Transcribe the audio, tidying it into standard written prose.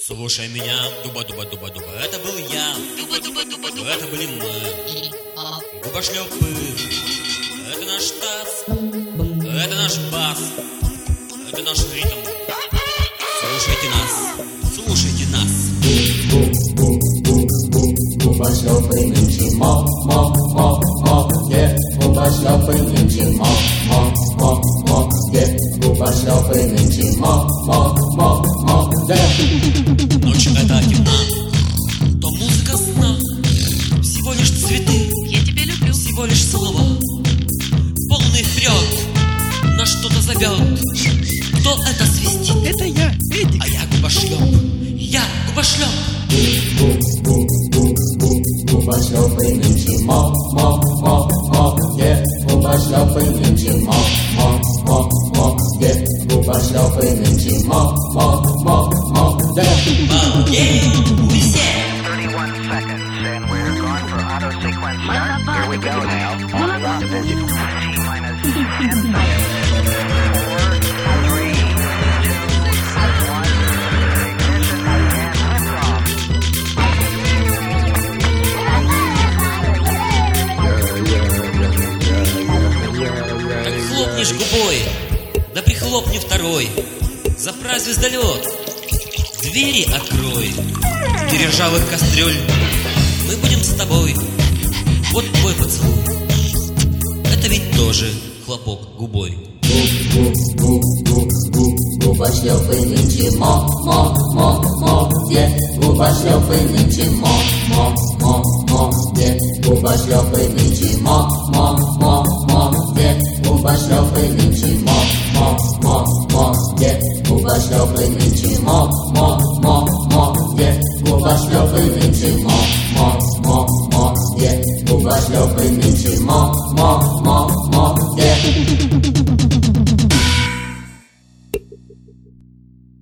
Слушай меня, дуба-дуба-дуба-дуба, это был я. Дуба-дуба-дуба-дуба, это были мы. Губошлепы, это наш таз, это наш бас, это наш ритм. Слушайте нас, слушайте нас. Губошлепы нынче мо-мо-мо-мо-е. Губошлепы нынче мо-мо-мо-мо-е. Губошлепы нынче мо-мо-мо-мо-е. Ночь это темна, то музыка сна. Всего лишь цветы, я тебя люблю. всего лишь слова. Полный вперед, на что-то зовет. Кто это свистит? Это я, Эдик. А я губошлеп, я губошлеп. Губошлепы нынче мо-мо-мо-мо-е. Губошлепы нынче мо-мо-мо-мо-е. Губошлепы нынче мо-мо-мо-мо-е. We say. 31 seconds, and we're going for auto sequence start. Here we go now. On the division. T-minus 10 seconds. 4, 3, 2, 1. Ignition and liftoff. Так хлопнешь губой, да прихлопни второй. Заправь звездолет, двери открой. Четыре ржавых кастрюль, мы будем с тобой. Вот твой поцелуй, это ведь тоже хлопок губой. Губошлепы нынче мо-мо-мо-мо-е. Губошлепы нынче мо-мо-мо-мо-е. Губошлепы нынче мо-мо-мо-мо-е. Губошлепы нынче мо-мо-мо-мо-е. Губошлепы нынче мо-мо-мо-мо-е. Губошлепы нынче мо-мо-мо-мо-е. Губошлепы нынче мо-мо-мо-мо-е.